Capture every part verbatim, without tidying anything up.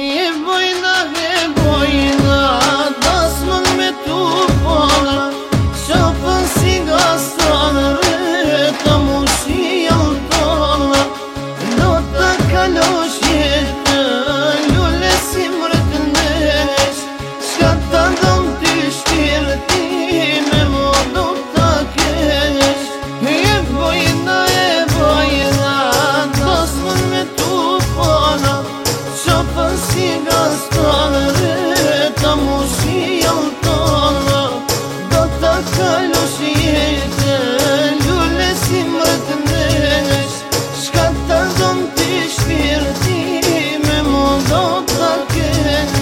E bojna, e bojna, dasmën me tu pana, qapën si gastana, reta mu shi altana. Do të kalosh jetën, lule si mërët nesh, shka ta dëm ty shpirti, me mo do të kesh. E bojna, e bojna, dasmën me tu pana, qapën si gastana, reta mu shi altana. Do të kalosh jetën, lule si mërët nesh, shka ta dëm ty shpirti, me mo do të kesh.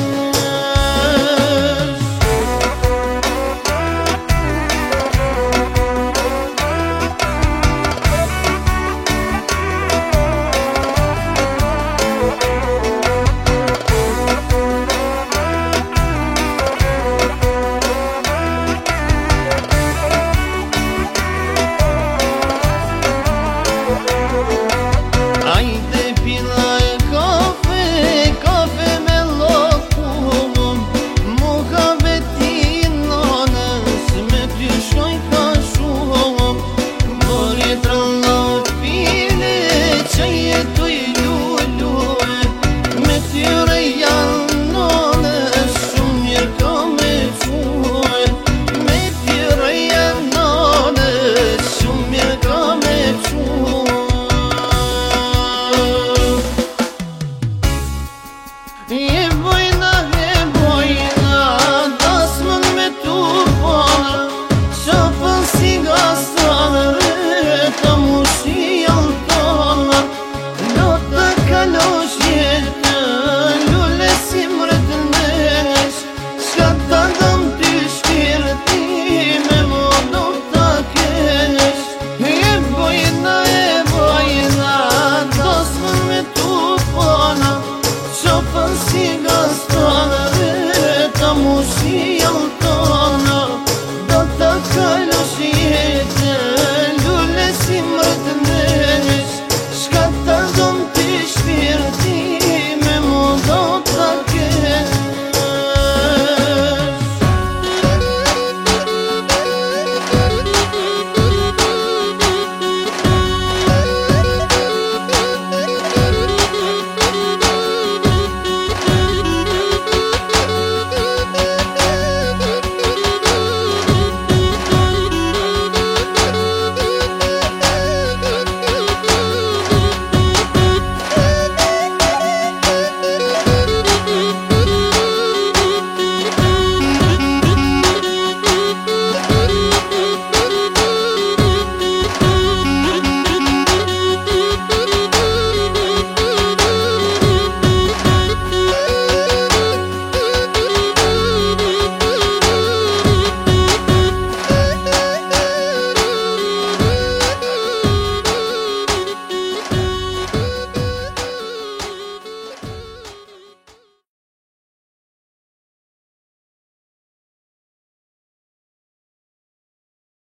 Ajde pila e kafe, kafe me lokum, muka beti nanës, me ty shkoj ka shumë. Bori trallat pile, që jetuj lullue, me tyre janë nanës, shumë mirë ka me quë. Me tyre janë nanës, shumë mirë ka me quë. E bojna, e bojna, dasmën me tu pana, qapën si gastana, reta mu shi altana. Do të kalosh jetën, lule si mërët nesh, shka ta dëm ty shpirti, me mo do të kesh. E bojna, e bojna, dasmën me tu pana, qapën si gastana.